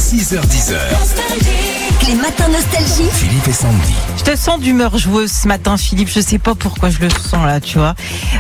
6h10. Les matins nostalgie. Philippe et Sandy. Je te sens d'humeur joueuse ce matin, Philippe. Je sais pas pourquoi je le sens là, tu vois.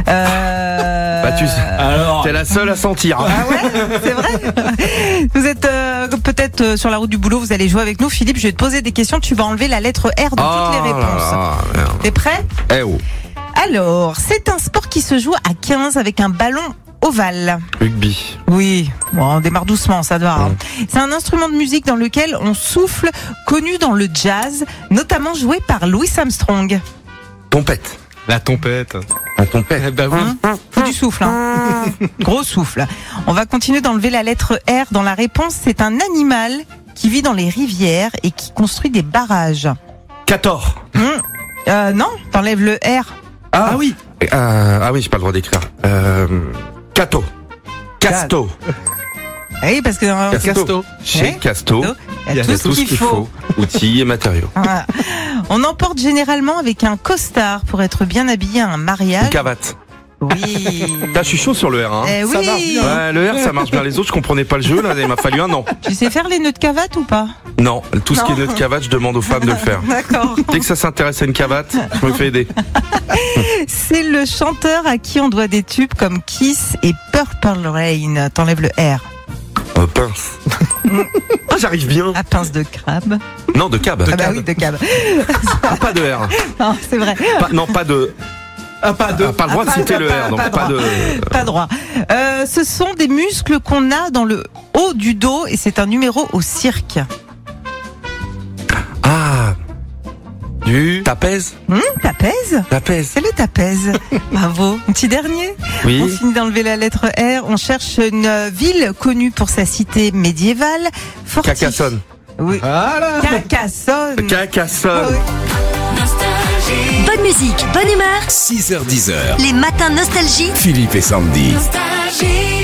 Alors, t'es la seule à sentir. Ah ouais, c'est vrai. Vous êtes peut-être sur la route du boulot, vous allez jouer avec nous. Philippe, je vais te poser des questions. Tu vas enlever la lettre R de toutes les réponses. T'es prêt ? Eh oh. Alors, c'est un sport qui se joue à 15 avec un ballon ovale. Rugby. Oui, bon, on démarre doucement, ça doit. Hein. C'est un instrument de musique dans lequel on souffle, connu dans le jazz, notamment joué par Louis Armstrong. Trompette. La tempête. La trompette. Bah oui. Faut du souffle, hein. Gros souffle. On va continuer d'enlever la lettre R dans la réponse. C'est un animal qui vit dans les rivières et qui construit des barrages. 14. Non, t'enlèves le R. Ah oui. Ah oui, j'ai pas le droit d'écrire. Cato. Casto. Oui, parce que Casto. Chez Casto, il y a tout ce qu'il faut. Outils et matériaux. Voilà. On en porte généralement avec un costard pour être bien habillé à un mariage. Une cravate. Oui. Là, je suis chaud sur le R. Hein. Oui. Ça marche bien. Ouais, le R, ça marche bien. Les autres, je comprenais pas le jeu. Là, il m'a fallu un an. Tu sais faire les nœuds de cravate ou pas? Non, tout ce qui est Non. nœud de cravate, je demande aux femmes de le faire. D'accord. Dès que ça s'intéresse à une cravate, je me fais aider. C'est le chanteur à qui on doit des tubes comme Kiss et Purple Rain. T'enlèves le R. Pince. Ah, j'arrive bien. À pince de crabe. Non, de cab. Ah bah oui, de cab. Ah, pas de R. Non, c'est vrai. Non, pas de. Pas le droit de citer le R, donc pas de. Pas droit. Ce sont des muscles qu'on a dans le haut du dos et c'est un numéro au cirque. Ah. Du. Tapèze. Tapèze? Tapèze. C'est le tapèze. Bravo. Un petit dernier. Oui. On finit d'enlever la lettre R. On cherche une ville connue pour sa cité médiévale. Carcassonne. Oui. Voilà. Carcassonne. Carcassonne. Bonne musique, bonne humeur. 6h10. Les matins nostalgie. Philippe et Sandy. Nostalgie.